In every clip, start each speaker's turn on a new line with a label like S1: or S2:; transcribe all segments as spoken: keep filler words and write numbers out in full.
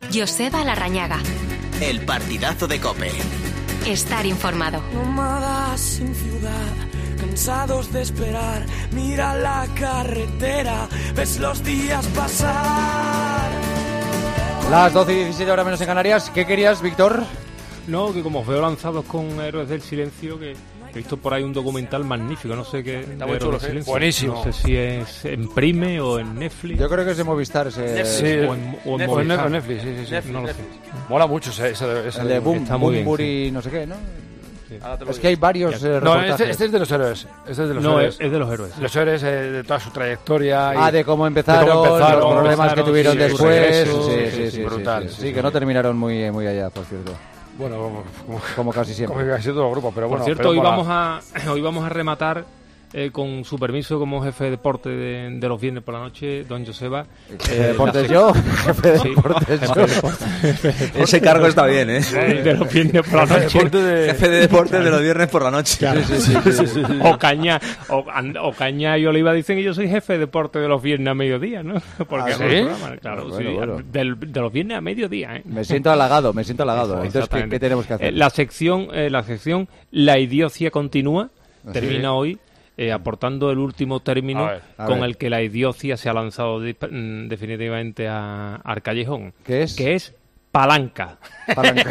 S1: Joseba Larrañaga.
S2: El partidazo de COPE.
S1: Estar informado.
S3: Nómadas sin ciudad, cansados de esperar, mira la carretera, ves los días pasar.
S4: Las doce y diecisiete horas menos en Canarias. ¿Qué querías, Víctor?
S5: No, que como os veo lanzados con Héroes del Silencio, que he visto por ahí un documental magnífico, no sé qué.
S6: Está muy chulo, sí. Buenísimo.
S5: No sé si es en Prime o en Netflix.
S4: Yo creo que es de Movistar. Ese...
S6: Sí,
S5: o en, o en
S6: Netflix,
S5: Movistar.
S6: Netflix, sí, sí, sí.
S5: Netflix, no lo sé.
S6: Mola mucho ese, ese, ese
S4: El de Boom,
S5: está muy bien,
S4: Bumburi,
S5: sí.
S4: no sé qué, ¿no?
S5: Sí.
S4: Es que hay varios eh,
S6: No,
S4: reportajes.
S6: este, este es de los héroes. Este es de los
S5: No,
S6: héroes.
S5: es, es de los héroes.
S6: Los héroes eh, de toda su trayectoria.
S4: Ah,
S6: y
S4: de cómo empezaron,
S6: de cómo empezaron,
S4: los problemas
S5: empezaron,
S4: que tuvieron
S5: sí,
S4: después.
S5: regreso,
S4: Sí,
S6: sí,
S4: sí,
S6: sí,
S4: sí,
S6: brutal,
S4: sí,
S6: sí,
S4: sí,
S6: sí,
S4: que
S6: sí.
S4: no terminaron muy, muy allá, por cierto.
S6: Bueno, como, como,
S4: Como casi siempre.
S6: como casi todo el grupo, pero
S5: Por
S6: bueno.
S5: cierto,
S6: pero
S5: hoy
S6: mola.
S5: vamos a hoy vamos a rematar eh, con su permiso como jefe de deporte de, de los viernes por la noche, don Joseba.
S4: Jefe de deportes yo, jefe de
S5: Sí,
S4: deportes
S5: jefe
S4: yo.
S5: de deporte.
S2: Ese cargo está bien, ¿eh?
S5: De los viernes por la noche.
S2: Jefe de deportes de los viernes por la noche.
S4: Sí, sí, sí, sí, sí.
S5: O Caña, o, o Caña y Oliva dicen que yo soy jefe de deporte de los viernes a mediodía, ¿no? Porque
S4: ¿Ah,
S5: hago
S4: sí?
S5: el programa, claro,
S4: Bueno,
S5: sí,
S4: bueno.
S5: del- de los viernes a mediodía, ¿eh?
S4: Me siento halagado, me siento halagado.
S5: Eso,
S4: Entonces, ¿qué,
S5: exactamente.
S4: qué tenemos que hacer?
S5: Eh, la sección, eh, la sección La idiocia continúa
S4: ¿Ah,
S5: termina
S4: sí?
S5: hoy eh, aportando el último término
S6: A ver,
S4: a
S5: con
S4: ver.
S5: el que la idiocia se ha lanzado di- mm, definitivamente a, al callejón.
S4: ¿Qué es?
S5: Que es palanca.
S4: Palanca.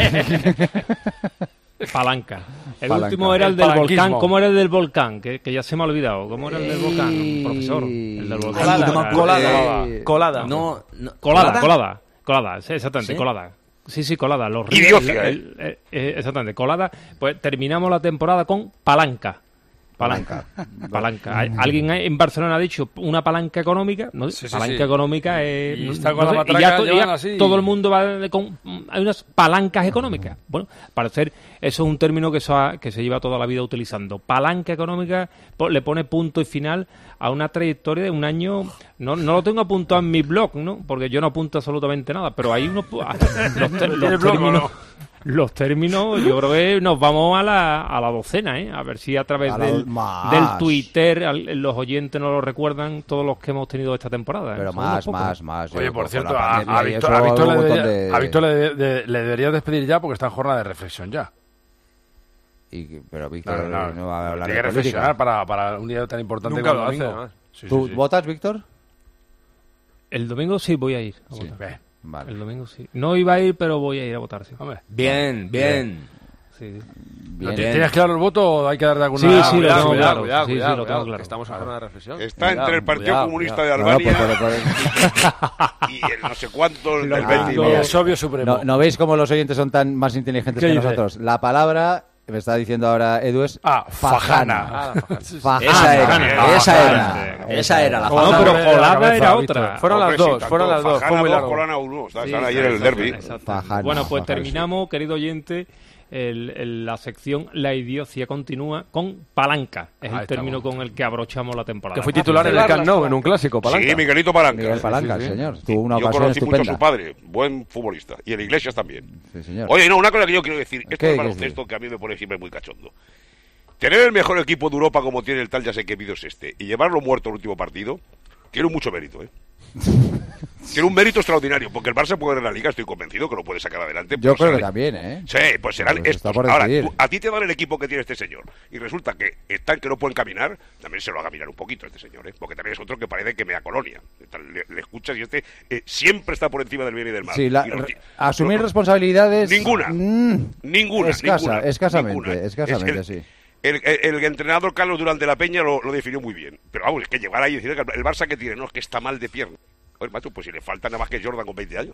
S5: Palanca. El
S4: Palanca.
S5: último era el,
S6: El
S5: del
S6: palanquismo.
S5: volcán. ¿Cómo era el del volcán? Que, que ya se me ha olvidado. ¿Cómo era el del volcán, profesor? El del volcán.
S2: Ay, no me
S5: Era-
S2: acuerdo.
S6: Colada.
S2: Eh,
S6: Colada.
S2: No, no.
S5: Colada, colada, colada, sí, exactamente,
S2: ¿Sí?
S5: colada. Sí, sí, colada. Los ríos,
S6: Idiocia,
S5: el- el- el- eh, exactamente, colada. Pues terminamos la temporada con palanca. Palanca. Palanca. Hay- Alguien en Barcelona ha dicho una palanca económica. ¿No?
S6: Sí, sí,
S5: palanca
S6: sí.
S5: económica es.
S6: Y
S5: no-
S6: está con
S5: no
S6: la
S5: sé, y
S6: matraca,
S5: ya, to-
S6: llevan
S5: ya
S6: así.
S5: todo el mundo va de- con. Hay unas palancas económicas. Bueno, al parecer, eso es un término que, se ha- que se lleva toda la vida utilizando. Palanca económica po- le pone punto y final a una trayectoria de un año. No, no lo tengo apuntado en mi blog, ¿no? Porque yo no apunto absolutamente nada, pero hay unos. pu- los, ter- los
S6: ¿Tiene blog o
S5: términos.
S6: no?
S5: Los términos, yo creo que nos vamos a la, a la docena, ¿eh? A ver si a través
S4: A la-
S5: del,
S4: más.
S5: del Twitter al- los oyentes nos lo recuerdan todos los que hemos tenido esta temporada. ¿eh?
S4: Pero
S5: Son unos
S4: más,
S5: pocos.
S4: más, más.
S6: Oye,
S4: Yo,
S6: por
S4: con
S6: cierto,
S4: la
S6: a,
S4: pandemia
S6: a
S4: y
S6: Víctor,
S4: eso,
S6: a Víctor
S4: un
S6: le,
S4: montón
S6: debería,
S4: de-
S6: a Víctor le, de- de- le deberías despedir ya porque está en jornada de reflexión ya.
S4: Y- pero Víctor
S6: No, no,
S4: no, va a hablar
S6: tiene
S4: de
S6: que
S4: política.
S6: reflexionar para, para un día tan importante
S7: Nunca
S6: como
S7: lo
S6: el
S7: hace,
S6: domingo.
S7: además.
S6: Sí,
S4: ¿Tú
S6: sí, sí.
S4: votas, Víctor?
S5: El domingo sí voy a ir. A
S4: Sí.
S5: votar.
S6: Ve,
S4: Vale.
S5: El domingo sí. No iba a ir, pero voy a ir a votar, sí.
S6: hombre.
S2: Bien, bien.
S5: Sí, sí.
S4: Bien.
S6: ¿Tienes claro el voto o hay que dar de alguna
S5: Sí,
S6: manera?
S5: sí, lo
S7: Cuidado,
S5: tengo
S7: cuidado,
S5: claro.
S7: cuidado,
S5: Sí, sí,
S7: cuidado,
S5: lo tengo
S7: cuidado,
S5: claro.
S7: que estamos en jornada de reflexión.
S8: Está
S7: Cuidado,
S8: entre el Partido
S7: cuidado,
S8: Comunista
S7: cuidado.
S8: de
S4: No, no,
S8: Albania
S4: pues, pues,
S8: y el no sé cuánto del
S5: Lo
S8: Betis.
S5: tengo-
S6: Y el sobio supremo.
S4: no, ¿no veis cómo los oyentes son tan más inteligentes
S6: ¿Qué
S4: que
S6: dice?
S4: nosotros? La palabra, me está diciendo ahora Edu, es
S6: Ah, fajana.
S7: Ah, la faja.
S4: Fajana.
S2: Esa era,
S5: Fajana.
S2: esa
S5: Fajana.
S2: era. Esa era la
S5: No,
S2: faja.
S5: pero
S6: Hombre, la
S5: colada
S6: cabeza,
S5: era
S6: Víctor.
S5: otra.
S7: Fueron las
S8: Hombre, sí,
S7: dos,
S8: tanto.
S7: fueron las dos,
S8: Fajana
S7: fue muy
S8: dos,
S7: largo.
S8: Colana uno. Están
S5: Sí,
S8: ayer en el
S5: exacto,
S8: derbi.
S5: exacto.
S4: Fajana,
S5: Bueno, pues
S4: fajana,
S5: terminamos, querido oyente, el- el- la sección La idiocia continúa con palanca. Es
S6: Ahí
S5: el término
S6: estamos.
S5: con el que abrochamos la temporada.
S7: Que fue titular en el Camp Nou, en un clásico, Palanca.
S8: Sí, Miguelito Palanca.
S4: Miguel Palanca,
S6: Sí, sí, sí.
S4: señor. Tuvo una
S8: Yo
S4: ocasión
S8: conocí mucho a
S4: estupenda.
S8: su padre, buen futbolista. Y el Iglesias también.
S4: Sí, señor.
S8: Oye, no, una cosa que yo quiero decir. Esto
S4: ¿Qué
S8: es
S4: quieres
S8: baloncesto que a mí me pone siempre muy cachondo. Tener el mejor equipo de Europa como tiene el tal, ya sé qué vídeo es este, y llevarlo muerto el último partido, tiene mucho mérito, ¿eh? Tiene un mérito extraordinario, porque el Barça puede ganar la Liga, estoy convencido que lo puede sacar adelante.
S4: Yo
S8: pero
S4: creo que
S8: será-
S4: también, ¿eh?
S8: Sí, pues serán
S4: Pues está
S8: estos.
S4: por
S8: Ahora,
S4: decidir.
S8: tú- a ti te dan el equipo que tiene este señor, y resulta que están que no pueden caminar, también se lo haga mirar un poquito este señor, ¿eh? Porque también es otro que parece que me da colonia. Le, le escuchas y este eh, siempre está por encima del bien y del mal.
S4: Sí, la-
S8: Y lo-
S4: re- asumir
S8: lo-
S4: responsabilidades...
S8: Ninguna.
S4: mm,
S8: Ninguna,
S4: Escasa,
S8: ninguna,
S4: escasamente,
S8: ninguna.
S4: escasamente,
S8: Es el-
S4: sí.
S8: El, el- el entrenador Carlos Durán de la Peña lo, lo definió muy bien. Pero vamos, es que llegar ahí y decir que el Barça que tiene, no, es que está mal de pierna. Oye, macho, pues si le falta nada más que Jordan con veinte años.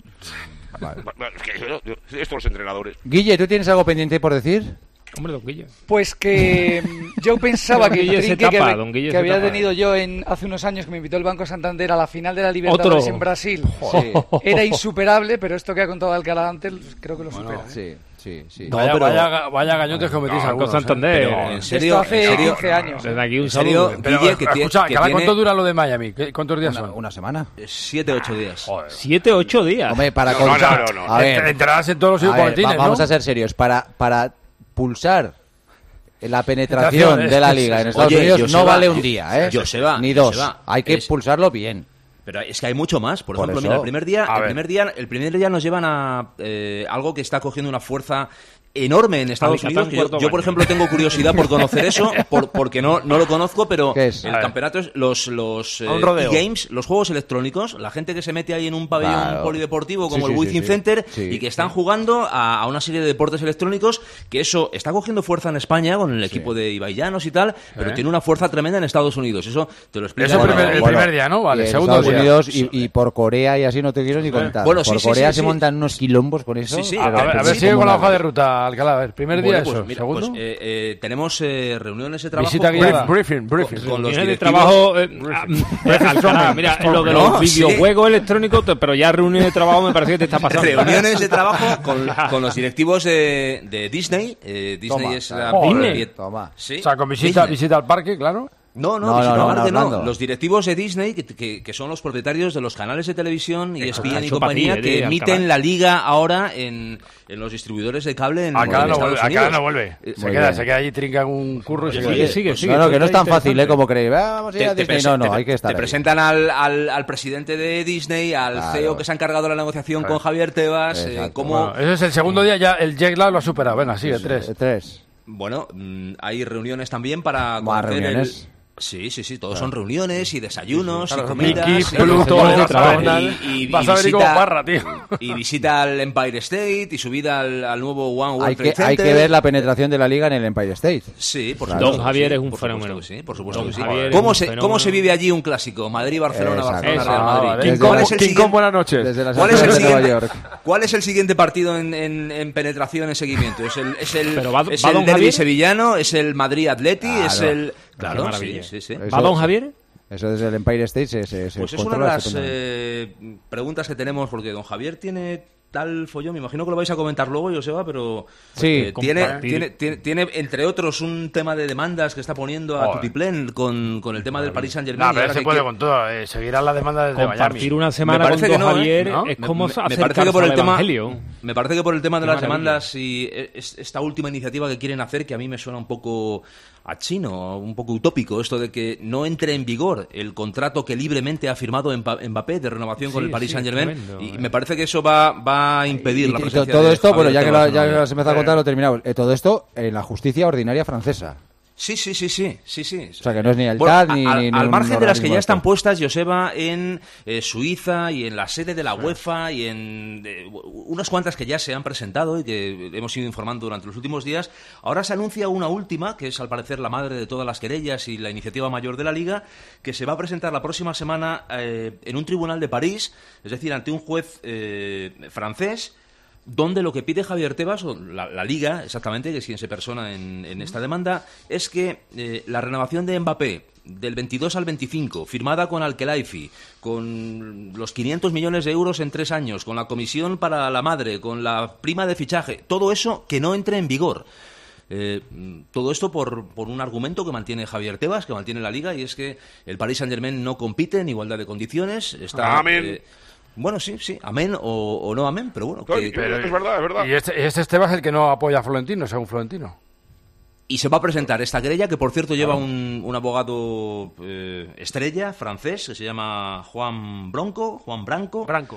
S8: Es que, yo- yo- estos los entrenadores.
S4: Guille, ¿tú tienes algo pendiente por decir?
S5: Hombre, don Guille.
S9: Pues que mm, yo pensaba
S5: Don
S9: que el
S5: Guille se
S9: trinque que,
S5: tapa,
S9: que
S5: don Guille se
S9: había
S5: tapa.
S9: tenido yo en, hace unos años que me invitó el Banco Santander a la final de la Libertadores
S5: Otro.
S9: en Brasil
S4: Sí.
S9: era insuperable, pero esto que ha contado Alcalá antes creo que lo supera. ¿eh?
S4: Sí, sí, sí.
S6: Vaya,
S2: No, pero-
S6: vaya, ga- vaya gañotes que metís
S5: Banco
S6: algunos, ¿eh?
S5: Santander.
S6: Pero-
S2: En
S9: Esto
S2: serio,
S9: hace
S2: en serio,
S9: quince años.
S5: Desde aquí un
S2: En serio,
S5: saludo.
S6: Pero,
S2: Guille, que, tie-
S6: escucha,
S2: que
S6: ¿cada
S2: tiene
S6: ¿cuánto dura lo de Miami? ¿Qué- ¿Cuántos días
S4: Una,
S6: son?
S4: una semana.
S2: siete, ocho días.
S6: Joder.
S5: Siete, ocho días.
S4: Hombre, para
S8: No, no,
S4: contar-
S8: no, no, no.
S4: A ver,
S6: Entrarás en todos los
S4: a ver,
S6: boletines,
S4: va- vamos
S6: ¿no?
S4: a ser serios. Para, para pulsar la penetración
S6: Penetración,
S4: de la
S6: es-
S4: liga en
S2: es-
S4: Estados
S2: Oye,
S4: Unidos no
S2: Joseba,
S4: vale un
S2: Jo-
S4: día, ¿eh?
S2: Joseba,
S4: Ni dos.
S2: Joseba,
S4: Hay que
S2: es-
S4: pulsarlo bien.
S2: Pero es que hay mucho más. Por,
S4: Por
S2: ejemplo,
S4: eso,
S2: mira, el primer día,
S6: a
S2: el
S6: ver.
S2: primer día, el primer día nos llevan a eh, algo que está cogiendo una fuerza enorme en Estados
S5: Alicatán,
S2: Unidos. Que yo,
S5: cuarto
S2: yo, por
S5: baño.
S2: ejemplo, tengo curiosidad por conocer eso, por, porque no, no lo conozco, pero
S4: ¿Qué es?
S2: el
S6: A ver.
S2: campeonato es los, los eh,
S7: A un rodeo.
S2: e-games, los juegos electrónicos, la gente que se mete ahí en un pabellón
S4: Claro.
S2: polideportivo como
S4: Sí,
S2: el
S4: sí,
S2: Wizzing
S4: sí, sí.
S2: Center
S4: Sí,
S2: y que están
S4: sí.
S2: jugando a, a una serie de deportes electrónicos, que eso está cogiendo fuerza en España con el equipo de Ibai Llanos y tal, pero
S6: ¿Eh?
S2: tiene una fuerza tremenda en Estados Unidos. Eso te lo explica.
S6: Eso
S2: Bueno,
S6: primer- el
S2: bueno,
S6: primer día, ¿no? Vale,
S4: y en
S6: segundo
S4: Estados
S6: día.
S4: Unidos y, y por Corea y así no te quiero ni contar.
S2: Bueno, sí,
S4: por
S2: sí,
S4: Corea
S2: sí,
S4: se
S2: sí.
S4: montan unos quilombos con eso.
S2: Sí, sí.
S6: A,
S4: pero-
S6: a ver, a
S2: Sí,
S6: ver,
S2: sí,
S6: sigue
S4: como
S6: con la
S4: una-
S6: hoja de ruta, Alcalá. A ver, primer día
S2: Bueno, pues
S6: eso.
S2: mira,
S6: Segundo.
S2: pues, eh, eh, tenemos eh, reuniones de trabajo
S6: Visita
S2: con-
S6: guiada.
S7: Briefing, briefing.
S2: con los
S5: Reuniones de
S2: directivos.
S5: trabajo, eh, ah, eh, Alcalá, mira, lo de los
S2: No, sí.
S5: videojuegos electrónicos, te- pero ya reuniones de trabajo me parece que te está pasando.
S2: reuniones de trabajo con, con los directivos de, de Disney. Eh, Disney
S4: Toma,
S2: es la
S6: joder.
S2: propiet-
S4: Toma.
S2: Sí,
S6: O sea, con visita,
S2: Disney.
S6: visita al parque, claro.
S2: No, no,
S4: No,
S2: visita
S4: no, no,
S2: Marte,
S4: no,
S2: no.
S4: Orlando.
S2: Los directivos de Disney, que, que, que son los propietarios de los canales de televisión y E S P N y
S5: hecho pa'
S2: compañía,
S5: ti,
S2: que
S5: eh,
S2: emiten
S5: Alcalá.
S2: la liga ahora en, en los distribuidores de cable en,
S6: Alcalá
S2: en
S6: no
S2: Estados
S6: vuelve.
S2: Unidos.
S6: Alcalá no vuelve.
S2: Eh,
S6: Se
S4: muy
S6: queda,
S4: bien.
S6: se queda allí, trinca un curro y se
S5: Sigue,
S6: queda.
S5: sigue, sigue.
S4: No, no, que no es tan
S5: Está
S4: fácil, ¿eh?
S5: interesante.
S4: Como creéis. Vamos a ir a Disney.
S2: prese-
S4: No, no,
S2: te-
S4: hay que estar
S2: te
S4: ahí.
S2: presentan al, al, al presidente de Disney, al
S4: Claro.
S2: C E O que se ha encargado de la negociación
S6: Claro.
S2: con Javier Tebas, eh,
S4: Exacto.
S2: cómo...
S6: Bueno, ese es el segundo día, ya el jet lag lo ha superado. Venga, sigue,
S4: Eh,
S6: tres.
S4: Tres.
S2: Bueno, mm, hay reuniones también para
S4: Más
S2: conocer
S4: reuniones.
S2: el... Sí, sí, sí, todos son reuniones y desayunos
S6: Claro,
S2: y comidas.
S6: Mickey,
S2: y-
S6: Pluto,
S2: y-
S6: McDonald's.
S2: y- y-
S6: Vas
S2: y
S6: a venir como
S2: visita-
S6: barra, tío.
S2: Y visita al Empire State y subida al, al nuevo One World
S4: Hay
S2: Trade
S4: que, hay
S2: Center.
S4: que ver la penetración de la liga en el Empire State.
S2: Sí, por
S4: Claro.
S2: supuesto.
S5: Don Javier
S2: que sí,
S5: es un
S2: por supuesto
S5: fenómeno.
S2: que sí, por supuesto
S5: Don
S2: que sí.
S5: Javier es
S2: ¿Cómo
S5: un
S2: se,
S5: fenómeno.
S2: ¿Cómo se vive allí un clásico? Madrid-Barcelona,
S4: Exacto.
S2: Barcelona-Real
S5: Eso.
S2: Madrid.
S6: Ah, vale.
S4: Desde
S2: ¿Cuál
S4: la-
S2: es el
S7: King
S2: siguiente-
S7: Kong, buenas noches.
S4: Desde las
S2: ¿Cuál es, el
S4: afueras de Nueva
S2: siguiente,
S4: York.
S2: ¿Cuál es el siguiente partido en, en- en penetración, en seguimiento? ¿Es el, es el,
S5: Pero va-
S2: es
S5: va
S2: el
S5: Don
S2: derbi
S5: Javier.
S2: sevillano? ¿Es el Madrid-Atleti? ¿Es
S4: Claro.
S2: el...? Claro, sí,
S5: maravilla.
S2: sí, sí.
S4: Eso-
S5: ¿Va Don Javier?
S4: Eso desde el Empire State se, se, se
S2: Pues es una de
S4: controla
S2: las
S4: estupendamente.
S2: eh, preguntas que tenemos, porque don Javier tiene tal follón, me imagino que lo vais a comentar luego, Joseba, pero
S4: Sí,
S2: eh, tiene,
S5: compartir.
S2: tiene, tiene, tiene, entre otros, un tema de demandas que está poniendo a
S6: Joder.
S2: Tutiplén con, con el tema del Paris Saint-Germain.
S6: No,
S2: y
S6: pero
S2: ahora
S6: se
S2: que
S6: puede
S2: quiere-
S6: con todo. Eh, seguirá la demanda desde
S5: Compartir
S6: Miami.
S5: una semana
S2: Me
S5: con
S2: parece
S5: Don
S2: que no, ¿eh?
S5: Javier
S6: ¿No?
S5: es
S2: Me-
S5: como
S2: me, me
S5: acercarse
S2: parece que por el
S5: al
S2: tema
S5: Evangelio.
S2: me parece que por el tema de
S5: Qué
S2: las
S5: maravilla.
S2: demandas y es- esta última iniciativa que quieren hacer, que a mí me suena un poco a chino, un poco utópico, esto de que no entre en vigor el contrato que libremente ha firmado Mpa- Mbappé de renovación con
S5: Sí,
S2: el Paris
S5: sí,
S2: Saint-Germain,
S5: tremendo,
S2: y
S5: eh.
S2: me parece que eso va, va a impedir
S4: Y-
S2: la
S4: y
S2: presencia
S4: todo
S2: de
S4: esto,
S2: Javier
S4: bueno, ya que,
S2: Tebas
S4: lo,
S2: en
S4: ya
S2: la
S4: que
S2: liga.
S4: se empezó a contar, lo terminamos. Eh, todo esto en la justicia ordinaria francesa.
S2: Sí, sí, sí, sí, sí, sí.
S4: O sea, que no es ni el
S2: Bueno,
S4: T A D ni,
S2: al,
S4: ni
S2: al
S4: un
S2: margen de las que
S4: organismo
S2: ya están
S4: este.
S2: puestas, Joseba, en eh, Suiza y en la sede de la UEFA y en eh, unas cuantas que ya se han presentado y que hemos ido informando durante los últimos días, ahora se anuncia una última, que es al parecer la madre de todas las querellas y la iniciativa mayor de la Liga, que se va a presentar la próxima semana eh, en un tribunal de París, es decir, ante un juez eh, francés, donde lo que pide Javier Tebas, o la, la Liga, exactamente, que es quien se persona en, en esta demanda, es que eh, la renovación de Mbappé del veintidós al veinticinco, firmada con Al-Khelaifi, con los quinientos millones de euros en tres años, con la comisión para la madre, con la prima de fichaje, todo eso que no entre en vigor. Eh, todo esto por, por un argumento que mantiene Javier Tebas, que mantiene la Liga, y es que el Paris Saint-Germain no compite en igualdad de condiciones. Está,
S8: Amén.
S2: eh, bueno, sí, sí, amén o, o no amén, pero bueno.
S8: Claro,
S2: que-
S8: es verdad, es verdad.
S6: Y este, este Estebas es el que no apoya a Florentino, según Florentino.
S2: Y se va a presentar esta querella, que por cierto lleva un, un abogado eh, estrella francés, que se llama Juan Bronco, Juan Branco.
S6: Branco.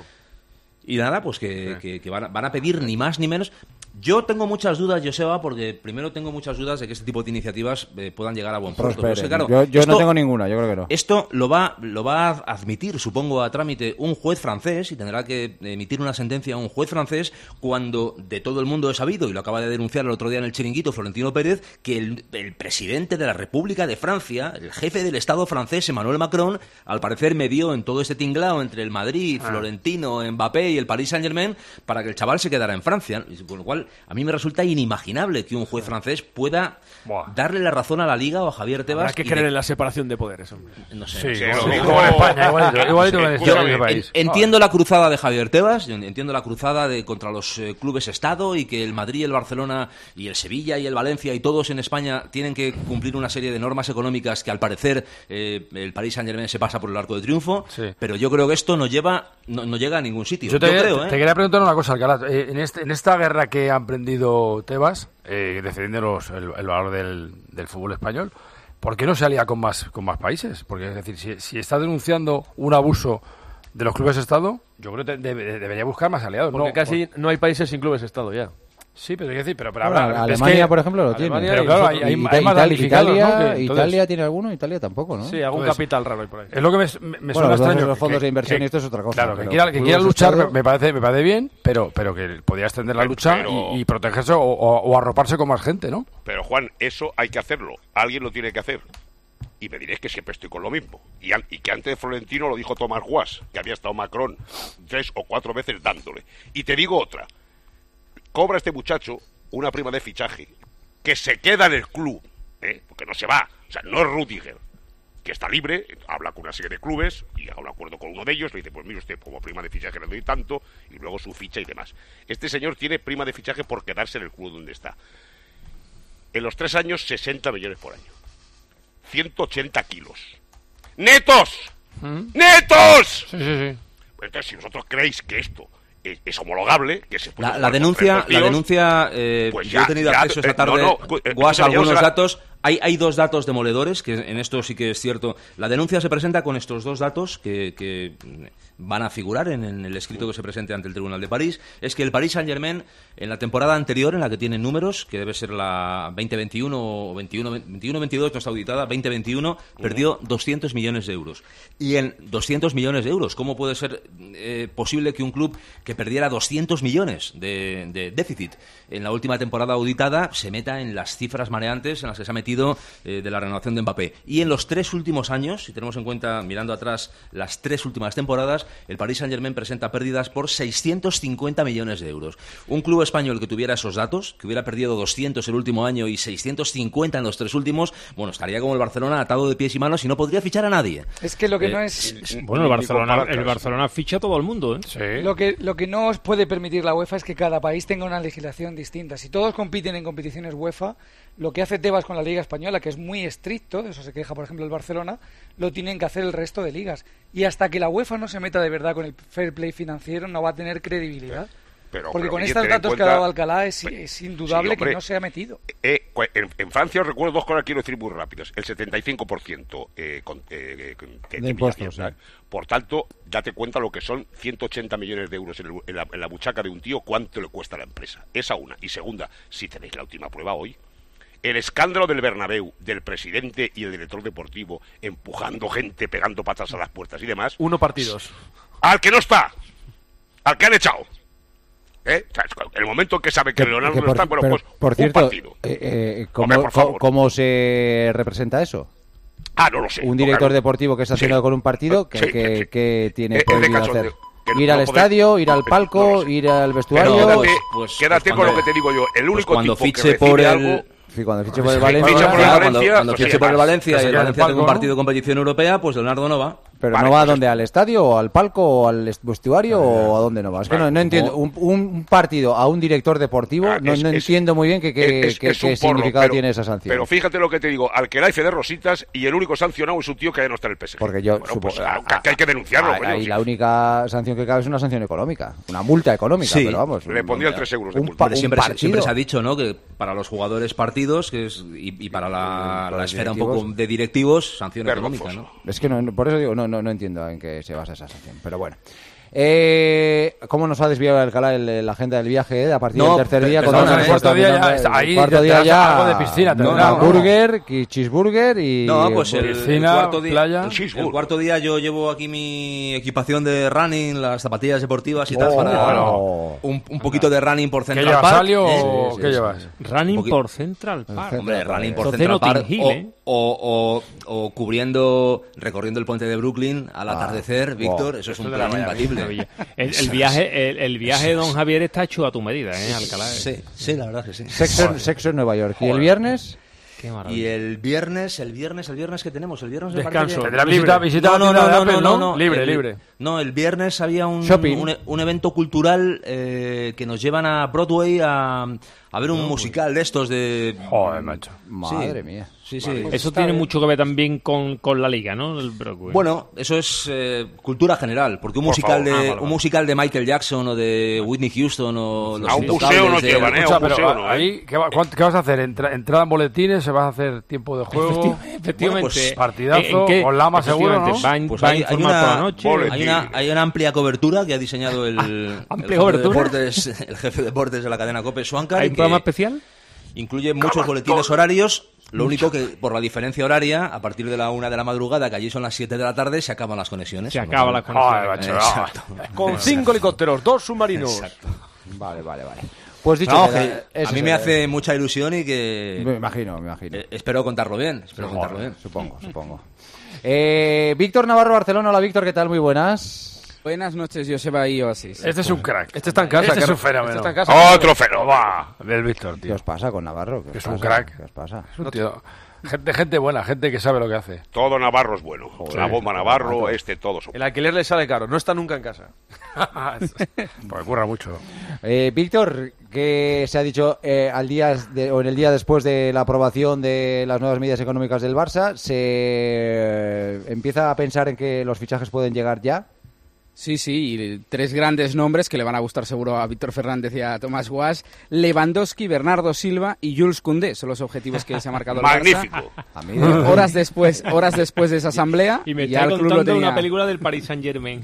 S2: Y nada, pues que, que- que van, a, van a pedir ni más ni menos. Yo tengo muchas dudas, Joseba, porque primero tengo muchas dudas de que este tipo de iniciativas eh, puedan llegar a buen puerto. Pero es que,
S4: Prosperen.
S2: claro,
S4: yo yo
S2: esto-
S4: no tengo ninguna, yo creo que no.
S2: Esto lo va, lo va a admitir, supongo, a trámite un juez francés y tendrá que emitir una sentencia a un juez francés cuando de todo el mundo he sabido, y lo acaba de denunciar el otro día en el Chiringuito Florentino Pérez, que el, el presidente de la República de Francia, el jefe del Estado francés, Emmanuel Macron, al parecer medió en todo este tinglao entre el Madrid, Florentino, Mbappé y el Paris Saint-Germain para que el chaval se quedara en Francia. Con lo cual, a mí me resulta inimaginable que un juez francés pueda
S6: Buah.
S2: darle la razón a la Liga o a Javier Tebas.
S7: Hay que
S2: y
S7: creer
S2: de-
S7: en la separación de poderes, hombre.
S2: no sé,
S6: Sí,
S2: no sé.
S8: lo
S6: como,
S8: dijo-
S6: como en España, igualito, igualito que en
S8: Sí,
S2: Yo
S6: este
S2: en-
S6: país.
S2: entiendo la cruzada de Javier Tebas, yo entiendo la cruzada de contra los eh, clubes Estado y que el Madrid, el Barcelona y el Sevilla y el Valencia y todos en España tienen que cumplir una serie de normas económicas que al parecer eh, el Paris Saint-Germain se pasa por el arco de triunfo,
S6: Sí.
S2: pero yo creo que esto no lleva no, no llega a ningún sitio.
S6: Yo te,
S2: yo creo,
S6: te-
S2: ¿eh?
S6: te quería preguntar una cosa, Alcalá. Eh, en, este, en esta guerra que ha emprendido Tebas, eh, defendiendo los- el, el valor del, del fútbol español, ¿por qué no se alía con más, con más países? Porque, es decir, si, si está denunciando un abuso de los clubes Estado, yo creo que debe, debería buscar más aliados.
S7: Porque
S6: no,
S7: casi
S6: por...
S7: no hay países sin clubes Estado ya.
S6: Sí, pero hay que decir, pero, pero
S4: Bueno,
S6: habrá,
S4: Alemania,
S6: que,
S4: por ejemplo, lo
S6: Alemania
S4: tiene.
S6: Pero claro, hay, hay,
S4: Ita-
S6: hay más
S4: Italia,
S6: damnificados,
S4: Italia,
S6: ¿no? Que, entonces,
S4: Italia tiene alguno, Italia tampoco, ¿no?
S7: Sí, algún
S6: Entonces,
S7: capital raro hay por ahí.
S6: es lo que me, me, me
S4: Bueno,
S6: suena
S4: los,
S6: extraño.
S4: los fondos
S6: que,
S4: de inversión
S6: que,
S4: y esto es otra cosa.
S6: Claro, que
S4: pero
S6: quiera, que
S4: clubes
S6: quiera luchar
S4: Estado-
S6: me, me parece me parece bien, pero pero que podría extender la
S8: Pero-
S6: lucha
S8: pero-
S6: y, y protegerse o, o, o arroparse con más gente, ¿no?
S8: Pero Juan, eso hay que hacerlo. Alguien lo tiene que hacer. Y me diréis que siempre estoy con lo mismo. Y, an- y que antes de Florentino lo dijo Tomás Guas, que había estado Macron tres o cuatro veces dándole. Y te digo otra. Cobra este muchacho una prima de fichaje que se queda en el club, ¿eh? Porque no se va. O sea, no es Rüdiger, que está libre, habla con una serie de clubes y haga un acuerdo con uno de ellos, le dice, pues mire usted, como prima de fichaje le doy tanto, y luego su ficha y demás. Este señor tiene prima de fichaje por quedarse en el club donde está. En los tres años, sesenta millones por año. ciento ochenta kilos. ¡Netos!
S6: ¿Mm?
S8: ¡Netos!
S6: Sí, sí, sí.
S8: Entonces, si vosotros creéis que esto es, es homologable, que se puede
S2: La,
S8: jugar
S2: la
S8: con
S2: denuncia,
S8: tres
S2: la
S8: partidos,
S2: denuncia eh,
S8: pues
S2: yo
S8: ya,
S2: he tenido
S8: ya,
S2: acceso esta
S8: eh,
S2: tarde,
S8: no, no, eh,
S2: Guas, a
S8: eso ya
S2: algunos
S8: se la-
S2: datos. Hay, hay dos datos demoledores, que en esto sí que es cierto. La denuncia se presenta con estos dos datos que, que van a figurar en, en el escrito que se presente ante el Tribunal de París. Es que el Paris Saint-Germain, en la temporada anterior, en la que tiene números, que debe ser la veinte veintiuno o veintiuno veintidós, no está auditada, veinte veintiuno, perdió doscientos millones de euros. Y en doscientos millones de euros, ¿cómo puede ser eh, posible que un club que perdiera doscientos millones de, de déficit en la última temporada auditada se meta en las cifras mareantes en las que se ha metido eh, de la renovación de Mbappé? Y en los tres últimos años, si tenemos en cuenta, mirando atrás, las tres últimas temporadas, el Paris Saint-Germain presenta pérdidas por seiscientos cincuenta millones de euros. Un club español que tuviera esos datos, que hubiera perdido doscientos el último año y seiscientos cincuenta en los tres últimos, bueno, estaría como el Barcelona atado de pies y manos y no podría fichar a nadie.
S9: Es que lo que
S2: Eh,
S9: no es...
S5: Bueno, el
S8: Ni
S5: Barcelona,
S8: con
S5: el Barcelona ficha a todo el mundo, ¿eh?
S6: Sí.
S9: Lo que, lo que no os puede permitir la UEFA es que cada país tenga una legislación distinta. Si todos compiten en competiciones UEFA, lo que hace Tebas con la Liga Española, que es muy estricto, de eso se queja por ejemplo el Barcelona, lo tienen que hacer el resto de ligas. Y hasta que la UEFA no se meta de verdad con el fair play financiero, no va a tener credibilidad.
S8: Pero-
S9: Porque
S8: pero
S9: con
S8: hay que
S9: estos
S8: tener en
S9: datos que
S8: cuenta-
S9: ha dado Alcalá es,
S8: Pe-
S9: es indudable
S8: sí, hombre.
S9: que no se ha metido.
S8: Eh, cu- en, en Francia os recuerdo dos cosas que quiero decir muy rápidas. El setenta y cinco por ciento eh, con, eh, con- que-
S4: De
S8: que
S4: impuestos,
S8: mira,
S4: sí.
S8: Por tanto, date cuenta lo que son ciento ochenta millones de euros en, el- en la, en la buchaca de un tío, cuánto le cuesta a la empresa. Esa una. Y segunda, si tenéis la última prueba hoy, el escándalo del Bernabéu, del presidente y el director deportivo empujando gente, pegando patas a las puertas y demás,
S7: Uno partidos.
S8: al que no está, al que han echado. ¿Eh? O sea, en el momento en que sabe que,
S4: Que-
S8: Leonardo
S4: que
S8: no
S4: por,
S8: está, bueno,
S4: pero,
S8: pues
S4: por
S8: un
S4: cierto,
S8: partido.
S4: eh, eh, ¿cómo,
S8: Hombre, por
S4: cómo-
S8: favor.
S4: cómo se representa eso?
S8: Ah, no lo sé.
S4: Un
S8: no,
S4: director
S8: claro.
S4: deportivo que está haciendo
S8: Sí.
S4: con un partido que,
S8: Sí,
S4: que-
S8: sí.
S4: que tiene
S8: Es- es de
S4: prohibido hacer.
S8: cachondeo, que no-
S4: Ir
S8: no
S4: al
S8: poder-
S4: estadio, ir al
S8: no
S4: palco,
S8: lo sé.
S4: ir al
S8: Pero
S4: vestuario.
S2: Pero,
S8: quédate,
S2: pues- pues-
S8: quédate
S2: pues
S8: con
S2: cuando-
S8: lo que te digo yo. El
S2: pues
S8: único
S2: cuando
S8: tipo
S2: fiche
S8: que recibe
S2: por el-
S8: algo...
S4: Sí, cuando fiche por el
S8: Sí,
S4: Valencia.
S8: ficha por el
S2: Claro,
S8: Valencia,
S2: cuando, cuando
S8: pues sí,
S2: fiche por el
S8: además,
S2: Valencia
S6: que se
S2: y el
S6: quede en el
S2: Valencia tenga un
S6: palco, ¿no?
S2: partido de competición europea, pues Leonardo no va.
S4: Pero
S8: Vale,
S4: no va a
S8: pues
S4: dónde, al estadio o al palco o al est- vestuario o a dónde no va. Es que no, no entiendo. Un, un partido a un director deportivo,
S8: Ah,
S4: no,
S8: es-
S4: no
S8: es-
S4: entiendo muy bien qué, qué,
S8: es-
S4: qué-
S8: es un
S4: qué
S8: porro,
S4: significado
S8: pero-
S4: tiene esa sanción.
S8: Pero fíjate lo que te digo, Alqueraife de Rositas y el único sancionado es un tío que ya no está en el P S G.
S4: Porque yo
S8: Bueno,
S4: supo-
S8: pues,
S4: ah,
S8: ah, que hay que denunciarlo,
S4: ah,
S8: coño.
S4: ahí la única sanción que cabe es una sanción económica, una multa económica,
S2: Sí.
S4: pero vamos.
S8: Le
S4: un-
S8: pondrían tres euros de
S4: un
S8: multa.
S4: pa-
S2: Hombre,
S4: un
S2: siempre, se-
S4: partido.
S2: siempre se ha dicho, ¿no?, que para los jugadores partidos que es, y, y para la,
S4: Para
S2: la
S4: los
S2: esfera un poco
S4: directivos.
S2: de directivos, sanción
S8: Vergonzoso.
S2: económica, ¿no?
S4: Es que no, no- por eso digo, no, no, no entiendo en qué se basa esa sanción, pero bueno. Eh, ¿Cómo nos ha desviado Alcalá el- la agenda del viaje eh? a partir
S2: No,
S4: del tercer día?
S2: pe-
S4: con
S2: perdona,
S4: dos
S2: el
S6: cuarto día ya
S4: el
S6: está ahí,
S4: cuarto
S6: te
S4: día
S6: das
S4: ya
S6: algo de piscina, te
S4: no,
S6: das,
S4: no,
S6: ¿no?
S4: burger, y cheeseburger y...
S2: No, pues el, el
S6: Piscina,
S2: cuarto día,
S6: playa.
S2: el-
S8: Cheeseburger.
S2: el cuarto día yo llevo aquí mi equipación de running, las zapatillas deportivas y tal,
S4: Oh,
S2: para
S4: bueno.
S2: un, un poquito de running por
S6: ¿Qué
S2: Central
S6: llevas,
S2: Park.
S6: Salio
S2: ¿eh?
S6: o
S4: Sí, sí,
S6: qué
S4: sí,
S6: llevas?
S5: Running
S2: poqui-
S5: por Central Park.
S2: Hombre, running por
S5: Entonces
S2: Central
S5: no
S2: Park
S5: Hill,
S2: o,
S5: ¿eh?
S2: o, o, o cubriendo, recorriendo el puente de Brooklyn al atardecer,
S4: wow.
S2: Víctor, eso es un plan imbatible.
S5: Maravilla. El, el viaje, el, el viaje de Don Javier está hecho a tu medida, ¿eh, Alcalá?
S2: Sí, sí, la verdad que sí.
S4: Sexo, en- sexo en Nueva York. ¿Y el viernes?
S5: Qué
S2: Y
S5: maravilla.
S2: el viernes, el viernes, el viernes que tenemos, el viernes me
S6: Descanso.
S2: parece que-
S6: Tendrás visita, visita
S2: No, no,
S6: a la
S2: no,
S6: tienda de
S2: no,
S6: Apple,
S2: no, no,
S6: Libre,
S2: el-
S6: libre.
S2: No, el viernes había un,
S4: Shopping.
S2: un, un evento cultural eh, que nos llevan a Broadway a, a ver un musical de estos de...
S6: Joder, macho.
S4: Madre
S2: Sí.
S4: mía.
S2: Sí, sí.
S5: Vale. Eso tiene bien. mucho que ver también con, con la liga, ¿no? El Broadway.
S2: Bueno, eso es eh, cultura general, porque un
S8: Por
S2: musical
S8: favor.
S2: de
S8: Ah, vale, vale.
S2: un musical de Michael Jackson o de Whitney Houston o los
S8: A un
S2: Intocables
S8: museo nos
S2: de-
S8: llevan, ¿eh? A
S6: Escucha,
S8: un
S6: pero
S8: museo no, ¿eh?
S6: ahí, ¿qué, va- cuánto- qué vas a hacer? Entra- ¿Entrada en boletines? ¿Se vas a hacer tiempo de juego?
S5: Efectivamente.
S2: pues,
S6: partidazo,
S5: ¿En qué?
S6: con Lama seguro, ¿no?
S5: Efectivamente, Va, a-
S2: Pues
S5: va a
S2: hay, hay
S5: informar por la
S2: una,
S5: noche.
S8: Boletín.
S2: hay, una, hay una amplia cobertura que ha diseñado el, el,
S5: ¿Amplia
S2: jefe, de
S5: cobertura?
S2: deportes, el jefe de deportes de la cadena COPE, Swankar.
S5: ¿Hay
S2: y
S5: un
S2: que
S5: programa especial?
S2: Incluye muchos boletines horarios. Lo único que, por la diferencia horaria, a partir de la una de la madrugada, que allí son las siete de la tarde, se acaban las conexiones.
S5: Se acaban las conexiones.
S6: Ay, macho,
S2: Exacto.
S7: Con cinco helicópteros, dos submarinos.
S2: Exacto.
S4: Vale, vale, vale. Pues dicho
S2: No,
S4: queda,
S2: que
S4: ese
S2: a mí
S4: es
S2: me
S4: el-
S2: hace mucha ilusión y que
S4: Me imagino, me imagino.
S2: eh, espero contarlo bien. Espero contarlo bien.
S4: Supongo, supongo. Eh, Víctor Navarro, Barcelona. Hola, Víctor, ¿qué tal? Muy buenas.
S10: Buenas noches, Joseba y Oasis.
S6: Este es un crack.
S7: Este está en casa.
S6: Este es
S7: que-
S6: un fenómeno.
S7: Este está en casa.
S8: Otro fenómeno.
S6: Va, del Víctor,
S4: ¿Qué
S6: tío.
S4: os pasa con Navarro? ¿Qué os
S6: Es un
S4: pasa?
S6: crack.
S4: ¿Qué os pasa?
S6: Es un tío. Gente, gente buena, gente que sabe lo que hace.
S8: Todo Navarro es bueno. La bomba Navarro, este, todos son
S7: El alquiler le sale caro. No está nunca en casa.
S6: Porque curra mucho.
S4: Eh, Víctor, ¿qué se ha dicho eh, al día de- o en el día después de la aprobación de las nuevas medidas económicas del Barça? ¿Se eh, empieza a pensar en que los fichajes pueden llegar ya?
S10: Sí, sí, y tres grandes nombres que le van a gustar seguro a Víctor Fernández y a Tomás Guas: Lewandowski, Bernardo Silva y Jules Koundé. Son los objetivos que se ha marcado el
S8: magnífico.
S10: Barça.
S4: A mí, de-
S10: Horas después, horas después de esa asamblea,
S5: Y me
S10: ya
S5: está
S10: el club lo
S5: contando
S10: tenía,
S5: una película del Paris Saint-Germain.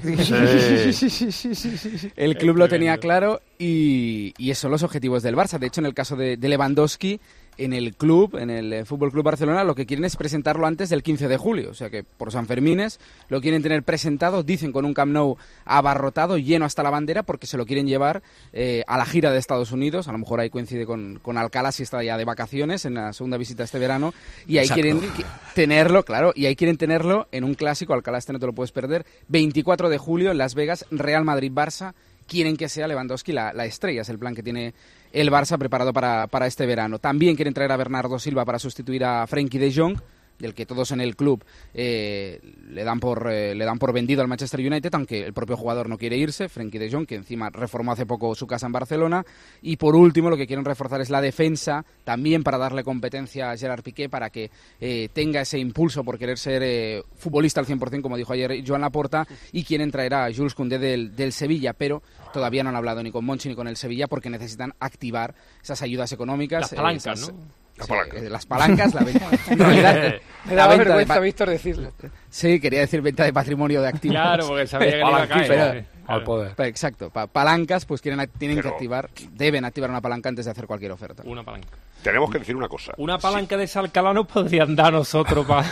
S6: Sí.
S10: el club lo tenía claro y, y esos son los objetivos del Barça. De hecho, en el caso de, de Lewandowski, en el club, en el eh, Fútbol Club Barcelona, lo que quieren es presentarlo antes del quince de julio. O sea que por San Fermines lo quieren tener presentado, dicen con un Camp Nou abarrotado, lleno hasta la bandera, porque se lo quieren llevar eh, a la gira de Estados Unidos. A lo mejor ahí coincide con, con Alcalá, si está ya de vacaciones en la segunda visita este verano. Y ahí
S2: Exacto.
S10: quieren que- tenerlo, claro, y ahí quieren tenerlo en un clásico. Alcalá, este no te lo puedes perder. veinticuatro de julio en Las Vegas, Real Madrid-Barça. Quieren que sea Lewandowski la, la estrella, es el plan que tiene el Barça preparado para, para este verano. También quieren traer a Bernardo Silva para sustituir a Frenkie de Jong, del que todos en el club eh, le dan por eh, le dan por vendido al Manchester United, aunque el propio jugador no quiere irse, Frenkie de Jong, que encima reformó hace poco su casa en Barcelona. Y por último, lo que quieren reforzar es la defensa, también para darle competencia a Gerard Piqué, para que eh, tenga ese impulso por querer ser eh, futbolista al cien por cien, como dijo ayer Joan Laporta. Y quieren traer a Jules Koundé del, del Sevilla, pero todavía no han hablado ni con Monchi ni con el Sevilla, porque necesitan activar esas ayudas económicas.
S5: Las palancas,
S10: esas-
S5: ¿no?
S8: Las
S10: Sí,
S8: palancas.
S10: eh, las palancas, la venta. En realidad,
S9: Me
S10: la
S9: daba
S10: venta de
S9: vergüenza,
S10: pa-
S9: Víctor, decirlo.
S10: Sí, quería decir venta de patrimonio de activos.
S5: Claro, porque sabía que le iba a caer.
S10: Pero-
S5: ¿eh?
S6: Al poder.
S10: Pa- Exacto, pa- palancas, pues quieren, tienen
S8: Pero-
S10: que activar, deben activar una palanca antes de hacer cualquier oferta.
S5: Una palanca.
S8: Tenemos que decir una cosa.
S5: Una palanca de ese Alcalá nos podrían dar nosotros para...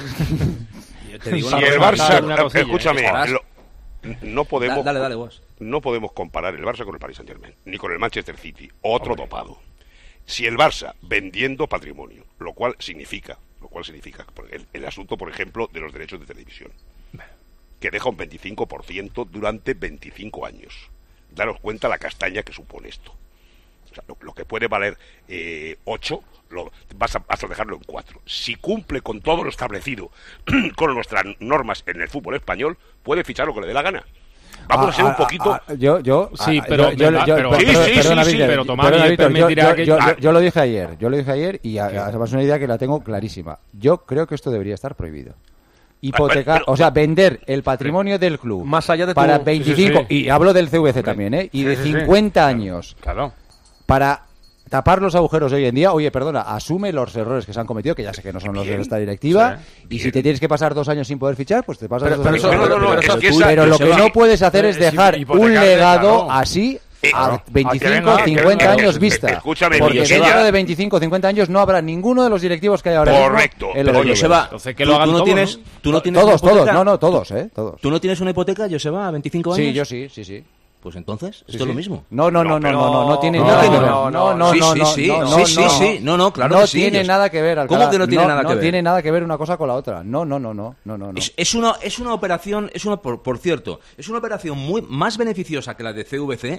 S2: Yo te digo
S8: Si
S2: una
S8: el
S2: cosa,
S8: Barça,
S5: una cosilla,
S8: escúchame,
S2: ¿eh?
S8: lo- no podemos,
S2: Da- dale, dale, Guas.
S8: no podemos comparar el Barça con el Paris Saint-Germain, ni con el Manchester City, otro dopado. Si el Barça vendiendo patrimonio, lo cual significa, lo cual significa el, el asunto, por ejemplo, de los derechos de televisión, que deja un veinticinco por ciento durante veinticinco años. Daros cuenta la castaña que supone esto. O sea, lo, lo que puede valer eh, ocho, lo, vas, a, vas a dejarlo en cuatro. Si cumple con todo lo establecido, con nuestras normas en el fútbol español, puede fichar lo que le dé la gana. Vamos a ser un
S4: Ah,
S8: poquito...
S4: ah, ah, yo, yo,
S5: Sí,
S4: ah,
S5: pero-
S4: yo, yo,
S5: ¿verdad?
S4: yo-
S5: pero-
S4: per-
S8: Sí,
S4: per-
S8: sí,
S4: perdona,
S8: sí, sí,
S4: Víctor,
S5: pero Tomás
S4: perdona,
S5: me
S4: Víctor, yo,
S5: permitirá
S4: yo-
S5: que-
S4: yo-
S8: Ah.
S4: yo lo dije ayer, yo lo dije ayer y a- además es una idea que la tengo clarísima. Yo creo que esto debería estar prohibido. Hipotecar,
S8: pero-
S4: o sea, vender el patrimonio del club
S7: Más allá de tu-
S4: para
S7: sí,
S4: veinticinco,
S6: sí, sí.
S4: y hablo del C V C también, ¿eh? Y de
S6: Sí, sí, sí.
S4: cincuenta años
S6: Claro.
S4: para tapar los agujeros de hoy en día. Oye, perdona, asume los errores que se han cometido, que ya sé que no son los de
S8: Bien,
S4: esta directiva,
S8: sí,
S4: y
S8: bien.
S4: si te tienes que pasar dos años sin poder fichar, pues te pasas
S7: Pero-
S4: dos
S7: pero
S4: años
S7: eso-
S4: sin
S7: no,
S4: poder
S7: no, no,
S4: fichar.
S7: eso es que
S8: esa-
S4: Pero lo que
S8: Joseba,
S4: no puedes hacer es
S6: eh, sí,
S4: dejar un
S6: hipotecarte,
S4: legado
S6: claro.
S4: así
S8: Eh,
S4: a
S6: claro.
S4: veinticinco,
S6: A que venga-
S4: cincuenta
S8: que-
S4: años
S8: que-
S4: vista.
S8: escúchame,
S4: Porque
S8: Joseba.
S4: dentro de veinticinco, cincuenta años no habrá ninguno de los directivos que hay ahora
S8: Correcto.
S4: mismo en los
S8: Pero,
S4: clubes.
S2: Joseba,
S5: Entonces, que
S2: tú,
S5: lo hagan
S2: tú no
S5: todos,
S2: tienes,
S5: ¿no?
S2: tú no tienes
S4: Todos,
S2: una
S4: todos,
S2: hipoteca-
S4: no, no, todos, ¿eh? Todos.
S2: ¿Tú no tienes una hipoteca, Joseba, a veinticinco años?
S4: Sí, yo sí, sí, sí.
S2: Pues entonces,
S4: Sí,
S2: esto
S4: sí.
S2: es lo mismo.
S4: No, no, no,
S8: No,
S4: no,
S8: pero-
S4: no, no, no tiene
S2: No,
S4: nada
S2: que
S4: que ver.
S2: no,
S4: No, no,
S2: sí,
S4: no,
S2: sí,
S4: no,
S2: sí,
S4: no,
S2: sí,
S4: no,
S2: sí,
S4: no.
S2: sí. No, no, claro
S4: No
S2: que sí,
S4: tiene
S2: ellos.
S4: nada que ver, Alcalá.
S2: ¿Cómo que no tiene nada que
S4: No
S2: ver?
S4: tiene nada que ver una cosa con la otra. No, no, no, no, no, no. no.
S2: Es, es una, es una operación, es una por, por cierto, es una operación muy más beneficiosa que la de C V C,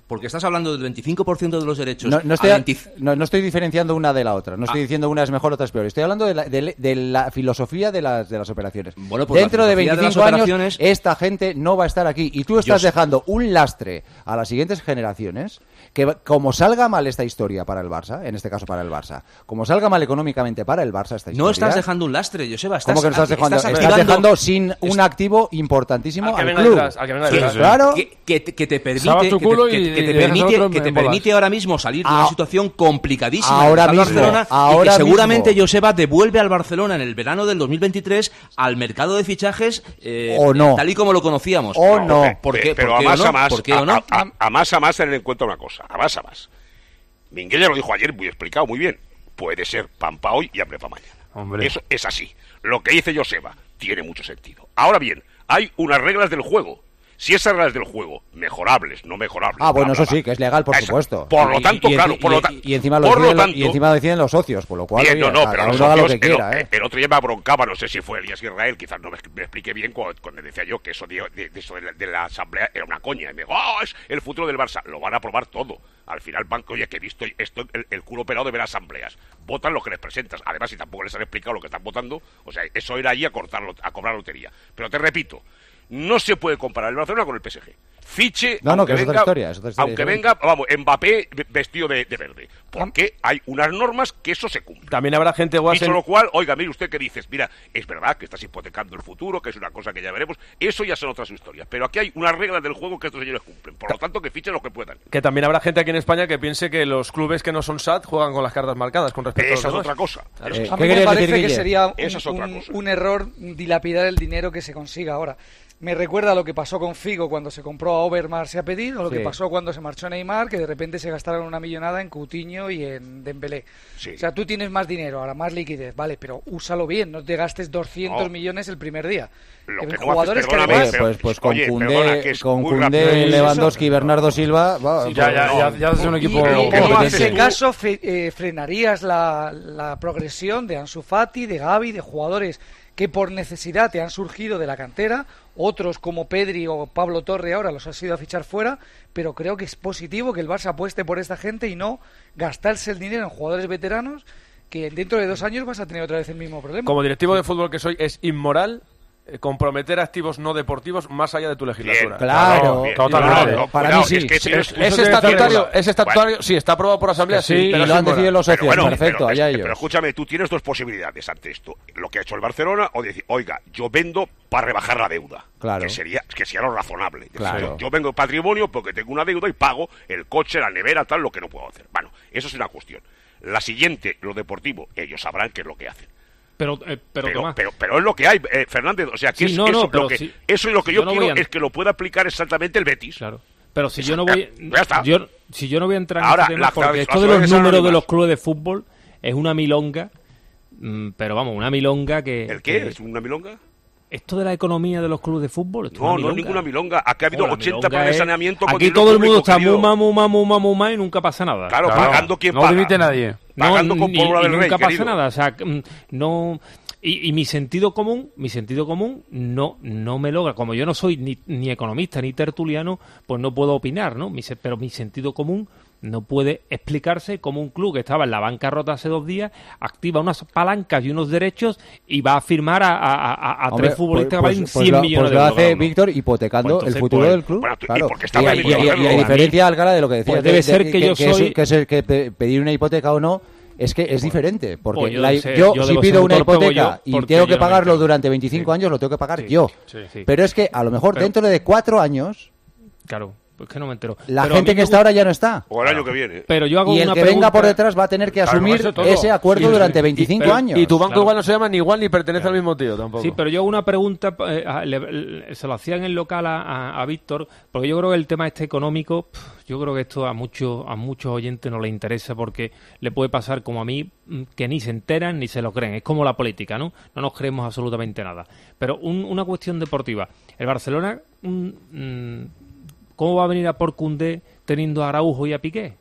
S2: porque estás hablando del veinticinco por ciento de los derechos.
S4: No, no, estoy,
S2: a veinte...
S4: no, no estoy diferenciando una de la otra. No estoy
S2: ah.
S4: diciendo una es mejor, otra es peor. Estoy hablando de la, de, de la filosofía de las, de las operaciones.
S2: Bueno, pues
S4: Dentro de veinticinco
S2: de
S4: años,
S2: operaciones...
S4: esta gente no va a estar aquí. Y tú estás
S2: Yo...
S4: dejando un lastre a las siguientes generaciones que, como salga mal esta historia para el Barça, en este caso para el Barça, como salga mal económicamente para el Barça esta historia...
S2: No estás dejando un lastre, Joseba. Estás,
S4: ¿Cómo que no estás dejando?
S2: Estás,
S4: estás dejando sin un activo importantísimo al, al club.
S7: Detrás, al que venga detrás,
S4: que, claro.
S2: Que, que, que te permite, que te, que, que te permite, que te permite ahora mismo salir de una
S4: a,
S2: situación complicadísima
S4: ahora
S2: mismo,
S4: Barcelona
S2: ahora y que seguramente
S4: mismo.
S2: Joseba devuelve al Barcelona en el verano del dos mil veintitrés al mercado de fichajes eh,
S4: o no.
S2: tal y como lo conocíamos.
S4: O no.
S8: no.
S2: ¿Por qué?
S8: Pero
S2: ¿Por qué
S8: a más
S2: o no?
S8: a más,
S2: ¿Por qué o no?
S8: A, a, a más a más tener en cuenta una cosa, a más a más. Minguella lo dijo ayer, muy explicado, muy bien. Puede ser pan pa' hoy y hambre pa' mañana.
S6: Hombre.
S8: Eso es así. Lo que dice Joseba tiene mucho sentido. Ahora bien, hay unas reglas del juego. Si esas reglas del juego, mejorables, no mejorables...
S4: Ah, bueno,
S8: bla, bla,
S4: eso sí, que es legal, por
S8: Esa.
S4: supuesto.
S8: Por lo tanto,
S4: y, y,
S8: claro,
S4: y,
S8: por lo
S4: y,
S8: tanto...
S4: y, encima lo
S8: por
S4: deciden,
S8: lo tanto,
S4: y encima lo deciden los socios, por lo cual...
S8: Bien,
S4: oye,
S8: no, no, pero los
S4: haga lo
S8: socios,
S4: que
S8: el,
S4: quiera,
S8: el,
S4: ¿eh?
S8: el otro día me broncaba, no sé si fue Elías Israel, quizás no me, me expliqué bien cuando, cuando decía yo que eso de, de, de eso de la, de la asamblea era una coña. Y me dijo, oh, es el futuro del Barça. Lo van a aprobar todo. Al final, banco, oye, que he visto esto, el, el culo operado de ver asambleas. Votan lo que les presentas. Además, si tampoco les han explicado lo que están votando, o sea, eso era ahí a cortarlo, a cobrar lotería. Pero te repito, no se puede comparar el Barcelona con el P S G. Fiche,
S4: no, no,
S8: aunque
S4: que es
S8: venga,
S4: otra historia, es otra historia
S8: aunque
S4: diferente.
S8: venga, vamos, Mbappé vestido de, de verde. Porque hay unas normas que eso se cumple.
S7: También habrá gente guasa.
S8: Dicho lo cual, oiga, mire usted que dices, mira, es verdad que estás hipotecando el futuro, que es una cosa que ya veremos, eso ya son otras historias. Pero aquí hay unas reglas del juego que estos señores cumplen. Por lo tanto, que fichen lo que puedan.
S7: Que también habrá gente aquí en España que piense que los clubes que no son S A T juegan con las cartas marcadas con respecto
S8: Esa
S7: a
S8: es
S7: los
S8: otra
S7: demás.
S8: cosa.
S7: Claro.
S8: Eso es
S9: A
S4: ¿Qué
S9: mí me
S4: querías
S9: parece
S4: decir,
S9: que
S4: Guille?
S9: sería un,
S8: Esa es otra
S9: un-
S8: cosa.
S9: un error dilapidar el dinero que se consiga ahora. Me recuerda a lo que pasó con Figo cuando se compró a Overmars y a pedido, o lo
S4: Sí.
S9: que pasó cuando se marchó Neymar, que de repente se gastaron una millonada en Coutinho y en Dembélé.
S8: Sí.
S9: O sea, tú tienes más dinero, ahora más liquidez, vale, pero úsalo bien, no te gastes doscientos
S8: No.
S9: millones el primer día.
S8: Lo
S9: En
S8: que no
S9: jugadores
S8: haces,
S9: que
S8: perdóname,
S9: además-
S4: Oye, pues, pues con
S8: Oye,
S4: Koundé,
S8: perdona, que es
S4: con
S8: muy
S4: Koundé,
S8: rápido.
S4: Lewandowski y Bernardo Silva... Va,
S6: Sí, ya, ya, ya, ya es un
S9: Y,
S6: equipo...
S9: y-
S8: Lo que no
S9: y en
S8: haces
S9: ese
S8: tú-
S9: caso fre- eh, frenarías la, la progresión de Ansu Fati, de Gavi, de jugadores que por necesidad te han surgido de la cantera, otros como Pedri o Pablo Torre ahora los has ido a fichar fuera, pero creo que es positivo que el Barça apueste por esta gente y no gastarse el dinero en jugadores veteranos que dentro de dos años vas a tener otra vez el mismo problema.
S7: Como directivo de fútbol que soy, es inmoral eh, comprometer activos no deportivos más allá de tu legislatura.
S4: Claro,
S8: bien,
S6: totalmente.
S8: claro,
S4: Para
S8: cuidado,
S4: mí sí.
S8: es que tienes-
S7: Es,
S6: Eso
S7: es
S6: tiene que estar
S7: estatutario,
S6: regulado.
S7: es estatutario, sí, está aprobado por asamblea, sí,
S4: y
S7: pero
S4: lo
S7: es
S4: han decidido
S7: inmoral.
S4: los
S8: Pero
S4: socios,
S8: bueno,
S4: perfecto,
S8: pero,
S4: allá
S8: es-
S4: ellos.
S8: pero escúchame, tú tienes dos posibilidades ante esto. Lo que ha hecho el Barcelona o decir, oiga, yo vendo para rebajar la deuda.
S4: Claro.
S8: Que sería, que sería lo razonable. Decir,
S4: Claro.
S8: Yo, yo vengo patrimonio porque tengo una deuda y pago el coche, la nevera, tal, lo que no puedo hacer. Bueno, eso es una cuestión. La siguiente, lo deportivo, ellos sabrán qué es lo que hacen.
S5: Pero, eh, pero,
S8: Pero,
S5: Tomás,
S8: pero, pero es lo que hay, eh, Fernández. O sea, que
S5: Sí,
S8: es,
S5: no, no,
S8: eso,
S5: pero
S8: lo que,
S5: sí.
S8: eso es lo que yo,
S5: Yo no
S8: quiero,
S5: voy a-
S8: es que lo pueda aplicar exactamente el Betis.
S5: claro. Pero si yo no
S8: Ya-
S5: voy,
S8: ya está.
S5: yo, si yo no voy a entrar en
S8: Ahora,
S5: este tema,
S8: la-
S5: porque
S8: las
S5: esto de los
S8: sociedades
S5: números de
S8: anónimas.
S5: los clubes de fútbol es una milonga, mm, pero vamos, una milonga que...
S8: ¿El qué?
S5: que-
S8: ¿Es una milonga?
S5: Esto de la economía de los clubes de fútbol, esto
S8: No,
S5: es
S8: no
S5: una
S8: es
S5: milonga.
S8: ninguna milonga. Aquí ha habido
S5: Joder, la
S8: ochenta
S5: milonga
S8: planes de
S5: es-
S8: saneamiento. con
S5: Aquí
S8: dinero
S5: todo el
S8: público,
S5: mundo está
S8: querido.
S5: muma, muma, muma, muma y nunca pasa nada.
S8: Claro,
S6: Claro.
S8: pagando quien
S6: No
S8: paga.
S6: dimite nadie.
S8: Pagando con
S5: ni-
S8: pólvora
S5: y
S8: del rey,
S5: nunca pasa
S8: querido.
S5: nada, o sea, mm, no... Y, y mi sentido común, mi sentido común no no me logra, como yo no soy ni, ni economista ni tertuliano, pues no puedo opinar, ¿no? Mi se- pero mi sentido común no puede explicarse cómo un club que estaba en la bancarrota hace dos días activa unas palancas y unos derechos y va a firmar a, a, a, a
S4: Hombre,
S5: tres futbolistas
S4: pues-
S5: que valen
S4: pues
S5: cien
S4: lo,
S5: millones
S4: pues
S5: de
S4: lo
S5: euros.
S4: hace
S5: cada uno.
S4: Víctor hipotecando
S5: Pues entonces,
S4: el futuro
S5: pues-
S4: del club.
S8: Bueno, y
S4: claro.
S8: porque está
S4: y,
S8: permitido
S4: y- y- y
S8: hacerlo.
S4: a diferencia, Alcalá, de lo que decías,
S5: Pues debe
S4: de-
S5: ser
S4: de-
S5: que yo
S4: que, es-
S5: soy-
S4: que es el que pe- pedir una hipoteca o no, es que es diferente, porque
S5: Pues yo
S4: la-
S5: debo ser-
S4: yo,
S5: yo
S4: si
S5: debo
S4: pido
S5: ser
S4: una
S5: un torpe
S4: hipoteca
S5: yo,
S4: y
S5: porque
S4: tengo
S5: yo
S4: que
S5: no me
S4: pagarlo
S5: entero.
S4: durante veinticinco
S5: Sí.
S4: años, lo tengo que pagar
S5: Sí,
S4: yo.
S5: sí, sí.
S4: Pero es que a lo mejor
S5: Pero-
S4: dentro de cuatro años,
S5: Claro, pues que no me entero.
S4: la
S5: Pero a
S4: gente
S5: mí
S4: que
S5: me
S4: está
S5: gu-
S4: ahora ya no está.
S8: O el año que viene.
S5: Pero yo hago
S4: Y el
S5: una
S4: que venga por
S5: pregunta-
S4: detrás va a tener que
S6: Claro,
S4: asumir
S6: eso todo.
S4: ese acuerdo
S6: Sí,
S4: durante
S6: sí.
S4: veinticinco
S5: pero-
S4: años.
S6: Y tu banco
S5: Claro.
S6: igual no se llama ni igual ni pertenece al mismo tío tampoco.
S5: Sí, pero yo hago una pregunta, eh, a- le- le- se lo hacía en el local a, a- a Víctor, porque yo creo que el tema este económico, pf, yo creo que esto a muchos a muchos oyentes no les interesa porque le puede pasar como a mí, mm, que ni se enteran ni se lo creen. Es como la política, ¿no? No nos creemos absolutamente nada. Pero un- una cuestión deportiva. El Barcelona, mm, mm, ¿cómo va a venir a por Koundé teniendo a Araujo y a Piqué?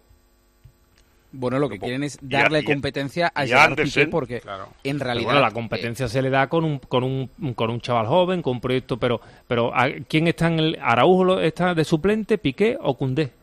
S10: Bueno, lo que quieren es
S8: Y a-
S10: darle
S8: y a-
S10: competencia a
S8: y a
S10: Gerard
S8: Andersen,
S10: Piqué porque
S6: claro.
S10: en
S5: Pero
S10: realidad
S5: bueno, la competencia se le da con un con un con un chaval joven, con un proyecto, pero pero ¿a ¿quién está en el Araujo lo- está de suplente, Piqué o Koundé?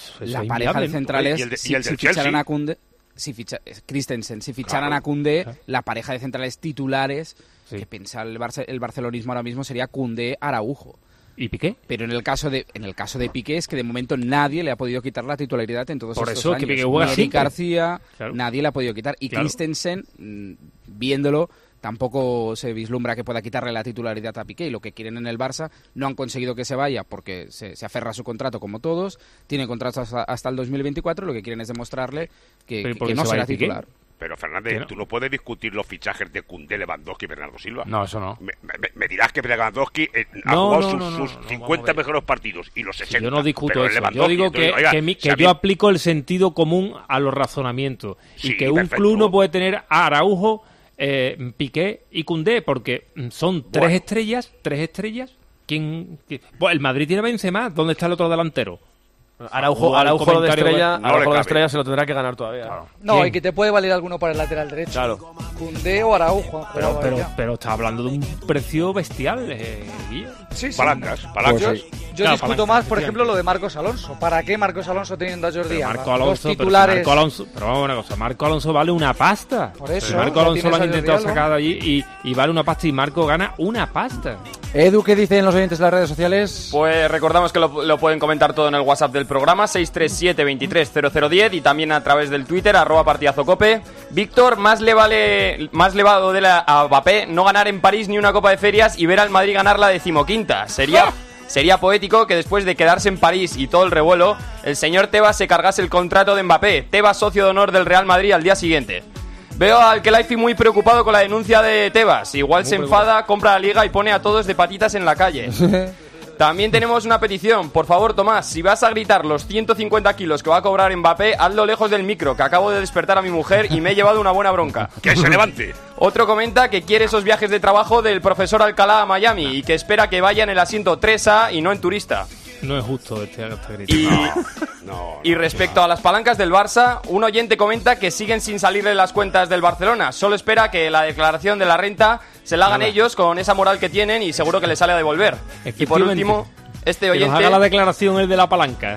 S5: eso
S10: la
S5: es
S10: pareja
S5: inviable,
S10: de
S5: ¿no?
S10: centrales,
S8: Y el de- y
S10: si,
S8: el del
S10: si ficharan
S8: Chelsea.
S10: a Koundé, si ficha, Christensen, si ficharan
S8: Claro.
S10: a Koundé,
S5: Claro.
S10: la pareja de centrales titulares
S5: Sí.
S10: que piensa el, Barce- el barcelonismo ahora mismo sería Koundé-Araujo.
S5: ¿Y Piqué?
S10: Pero en el caso de en el caso de Piqué es que de momento nadie le ha podido quitar la titularidad en todos
S5: Por
S10: estos
S5: eso es
S10: años.
S5: que Piqué juega
S10: Ni Eric
S5: siempre.
S10: García,
S5: Claro.
S10: nadie le ha podido quitar. Y
S5: Claro.
S10: Christensen, mm, viéndolo, tampoco se vislumbra que pueda quitarle la titularidad a Piqué. Y lo que quieren en el Barça, no han conseguido que se vaya porque se, se aferra a su contrato como todos. Tiene contrato hasta, hasta el dos mil veinticuatro. Lo que quieren es demostrarle que,
S5: Pero
S10: que-
S5: ¿por
S10: que
S5: qué
S10: no
S5: se va
S10: será
S5: a ir Piqué?
S10: titular.
S8: Pero Fernández,
S5: ¿Qué no?
S8: tú no puedes discutir los fichajes de Koundé, Lewandowski y Bernardo Silva.
S6: No, eso no.
S8: Me, me- me dirás que Lewandowski eh, ha
S5: No,
S8: jugado
S5: no,
S8: sus,
S5: no, no,
S8: sus
S5: no, no,
S8: cincuenta
S5: vamos a ver.
S8: mejores partidos y los
S5: Si
S8: sesenta.
S5: yo no discuto
S8: pero
S5: eso. Yo
S8: Lewandowski,
S5: digo
S8: entonces,
S5: que,
S8: oiga,
S5: que, mi-
S8: si
S5: que
S8: a mí-
S5: yo aplico el sentido común a los razonamientos.
S8: Sí,
S5: y que un
S8: perfecto.
S5: club no puede tener a Araujo, eh, Piqué y Koundé, porque mm, son tres
S8: Bueno.
S5: estrellas, tres estrellas. ¿Quién, quién- Bueno, el Madrid tiene Benzema. ¿Dónde está el otro delantero?
S7: Araujo,
S5: O al
S7: Araujo de
S5: comentario
S7: estrella,
S5: de-
S8: No le
S7: Araujo de
S8: cabe.
S7: estrella se lo tendrá que ganar todavía.
S9: No,
S5: ¿Quién?
S9: y que te puede valer alguno para el lateral derecho.
S7: Claro.
S9: Koundé o Araujo. han
S5: Pero,
S9: jugado
S5: pero,
S9: ya.
S5: pero está hablando de un precio bestial, eh, Guille.
S9: Sí, sí.
S8: Palancas, palancas.
S4: Pues sí.
S9: Yo
S5: Claro,
S9: discuto
S5: palanca,
S9: más, por
S5: efectivamente.
S9: ejemplo, lo de Marcos Alonso. ¿Para qué Marcos Alonso teniendo a Jordi
S5: Pero
S9: Alba?
S5: Marco
S9: Dos
S5: Alonso, pero si
S9: titulares.
S5: Marco Alonso, pero vamos a ver una cosa, Marco Alonso vale una pasta.
S9: Por eso,
S5: Pero Marco
S9: ya
S5: Alonso
S9: tienes
S5: lo han
S9: a Jordi
S5: intentado
S9: Alba.
S5: sacar de allí y, y vale una pasta y Marco gana una pasta.
S4: Edu, ¿qué dicen los oyentes en las redes sociales?
S11: Pues recordamos que lo, lo pueden comentar todo en el WhatsApp del programa, seis tres siete, veintitrés cero cero diez, y también a través del Twitter, arroba partidazocope. Víctor, más le vale más le va de la, a Mbappé no ganar en París ni una Copa de Ferias y ver al Madrid ganar la decimoquinta. Sería... Sería poético que después de quedarse en París y todo el revuelo, el señor Tebas se cargase el contrato de Mbappé. Tebas, socio de honor del Real Madrid, al día siguiente. Veo al Kelaifi muy preocupado con la denuncia de Tebas. Igual
S5: Muy
S11: se enfada, compra la liga y pone a todos de patitas en la calle. También tenemos una petición. Por favor, Tomás, si vas a gritar los ciento cincuenta kilos que va a cobrar Mbappé, hazlo lejos del micro, que acabo de despertar a mi mujer y me he llevado una buena bronca.
S8: Que se levante.
S11: Otro comenta que quiere esos viajes de trabajo del profesor Alcalá a Miami y que espera que vaya en el asiento tres A y no en turista.
S5: No es justo este, este grito.
S11: Y,
S8: No,
S11: y respecto a las palancas del Barça, un oyente comenta que siguen sin salirle las cuentas del Barcelona. Solo espera que la declaración de la renta se la hagan
S5: Nada.
S11: ellos con esa moral que tienen y seguro que les sale a devolver. Y por
S5: Efectivamente.
S11: último, este
S5: Que nos
S11: oyente...
S5: haga la declaración el de la palanca.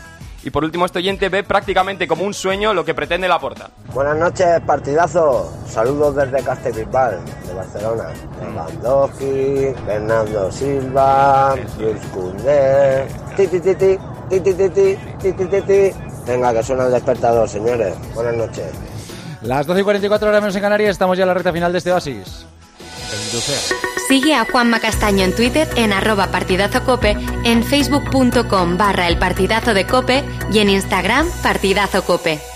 S11: Y por último, este oyente ve prácticamente como un sueño lo que pretende Laporta.
S12: Buenas noches, partidazo. Saludos desde Castellbisbal, de Barcelona. Lewandowski, Bernardo Silva, Luis Koundé. Ti, ti, ti, ti, ti, ti, ti, ti, ti, ti, ti, ti. Venga, que suena el despertador, señores. Buenas noches.
S4: Las doce y cuarenta y cuatro horas menos en Canarias, estamos ya en la recta final de este Oasis. Bendito sea.
S1: Sigue a Juanma Castaño en Twitter en arroba partidazocope, en facebook punto com barra el partidazo de cope y en Instagram partidazocope.